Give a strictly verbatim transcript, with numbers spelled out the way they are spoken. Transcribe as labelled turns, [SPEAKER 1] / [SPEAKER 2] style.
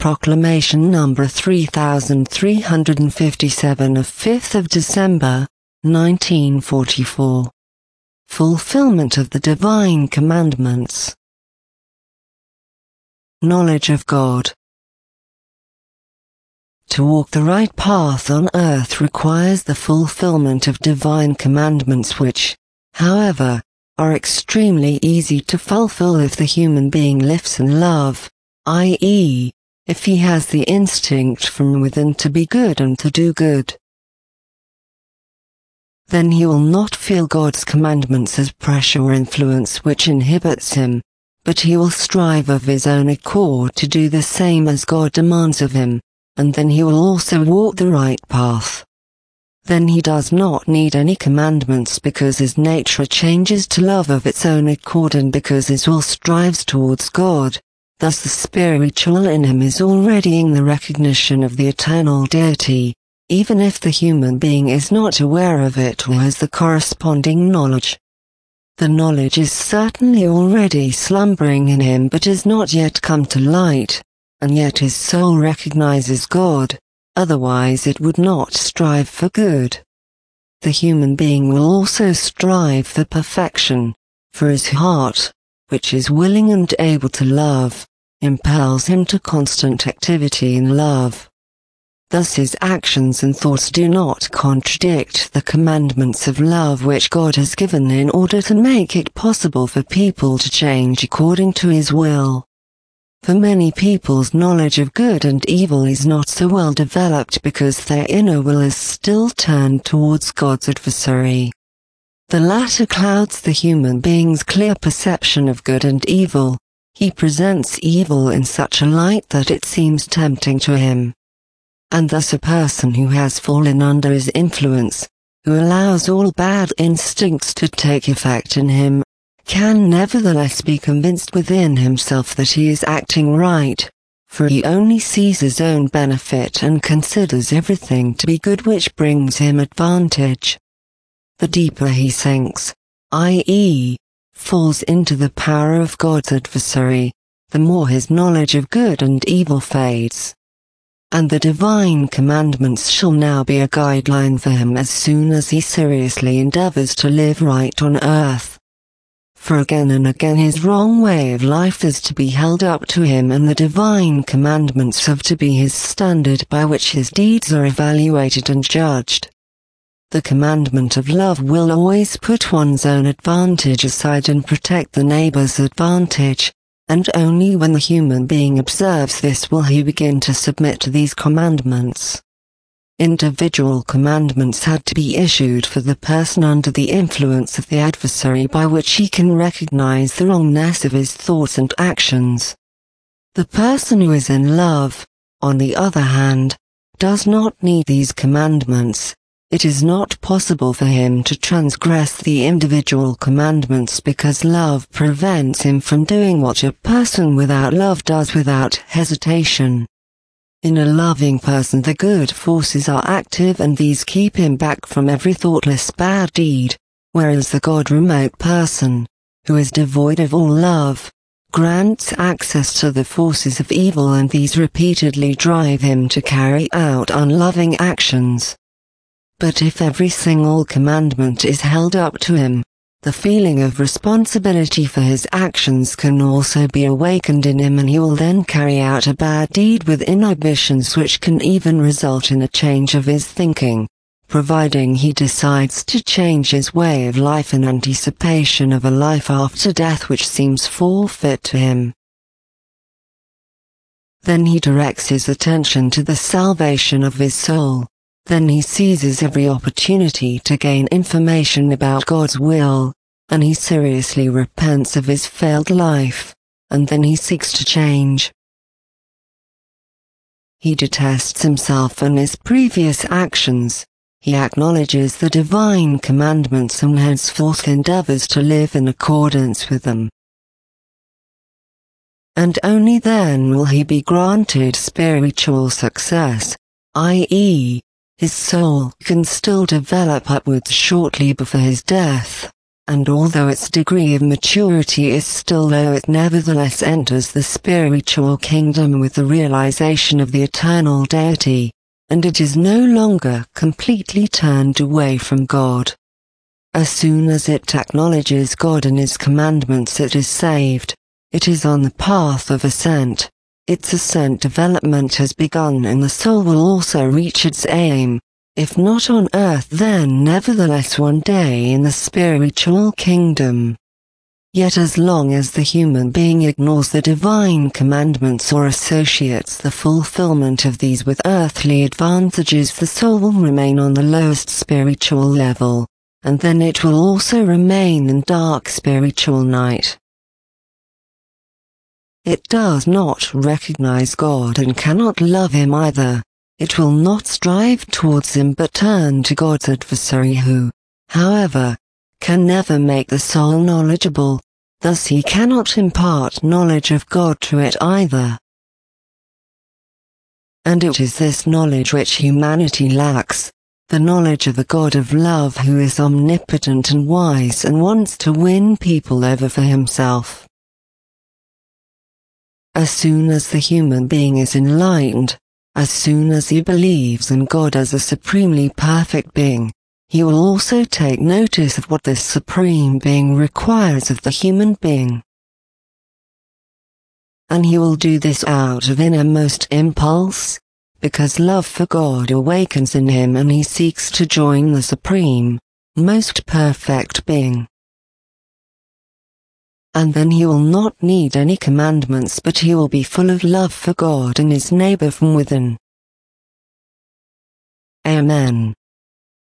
[SPEAKER 1] Proclamation number three thousand three hundred fifty-seven of fifth of December, nineteen forty-four. Fulfillment of the Divine Commandments. Knowledge of God. To walk the right path on earth requires the fulfillment of divine commandments which, however, are extremely easy to fulfill if the human being lives in love, that is, if he has the instinct from within to be good and to do good. Then he will not feel God's commandments as pressure or influence which inhibits him, but he will strive of his own accord to do the same as God demands of him, and then he will also walk the right path. Then he does not need any commandments because his nature changes to love of its own accord and because his will strives towards God. Thus the spiritual in him is already in the recognition of the eternal deity, even if the human being is not aware of it or has the corresponding knowledge. The knowledge is certainly already slumbering in him but is not yet come to light, and yet his soul recognizes God, otherwise it would not strive for good. The human being will also strive for perfection, for his heart, which is willing and able to love, impels him to constant activity in love. Thus his actions and thoughts do not contradict the commandments of love which God has given in order to make it possible for people to change according to his will. For many people's knowledge of good and evil is not so well developed because their inner will is still turned towards God's adversary. The latter clouds the human being's clear perception of good and evil. He presents evil in such a light that it seems tempting to him. And thus a person who has fallen under his influence, who allows all bad instincts to take effect in him, can nevertheless be convinced within himself that he is acting right, for he only sees his own benefit and considers everything to be good which brings him advantage. The deeper he sinks, that is, falls into the power of God's adversary, the more his knowledge of good and evil fades. And the divine commandments shall now be a guideline for him as soon as he seriously endeavors to live right on earth. For again and again his wrong way of life is to be held up to him and the divine commandments have to be his standard by which his deeds are evaluated and judged. The commandment of love will always put one's own advantage aside and protect the neighbor's advantage, and only when the human being observes this will he begin to submit to these commandments. Individual commandments had to be issued for the person under the influence of the adversary by which he can recognize the wrongness of his thoughts and actions. The person who is in love, on the other hand, does not need these commandments. It is not possible for him to transgress the individual commandments because love prevents him from doing what a person without love does without hesitation. In a loving person the good forces are active and these keep him back from every thoughtless bad deed, whereas the God-remote person, who is devoid of all love, grants access to the forces of evil and these repeatedly drive him to carry out unloving actions. But if every single commandment is held up to him, the feeling of responsibility for his actions can also be awakened in him and he will then carry out a bad deed with inhibitions which can even result in a change of his thinking, providing he decides to change his way of life in anticipation of a life after death which seems forfeit to him. Then he directs his attention to the salvation of his soul. Then he seizes every opportunity to gain information about God's will, and he seriously repents of his failed life, and then he seeks to change. He detests himself and his previous actions. He acknowledges the divine commandments and henceforth endeavors to live in accordance with them. And only then will he be granted spiritual success, that is, his soul can still develop upwards shortly before his death. and although its degree of maturity is still low, it nevertheless enters the spiritual kingdom with the realization of the eternal deity, and it is no longer completely turned away from God. As soon as it acknowledges God and His commandments, it is saved. It is on the path of ascent. Its ascent development has begun, and the soul will also reach its aim, if not on earth then nevertheless one day in the spiritual kingdom. Yet as long as the human being ignores the divine commandments or associates the fulfillment of these with earthly advantages, the soul will remain on the lowest spiritual level, and then it will also remain in dark spiritual night. It does not recognize God and cannot love Him either. It will not strive towards Him but turn to God's adversary who, however, can never make the soul knowledgeable, thus he cannot impart knowledge of God to it either. And it is this knowledge which humanity lacks, the knowledge of the God of love who is omnipotent and wise and wants to win people over for Himself. As soon as the human being is enlightened, as soon as he believes in God as a supremely perfect being, he will also take notice of what this supreme being requires of the human being. And he will do this out of innermost impulse, because love for God awakens in him and he seeks to join the supreme, most perfect being. And then he will not need any commandments, but he will be full of love for God and his neighbor from within. Amen.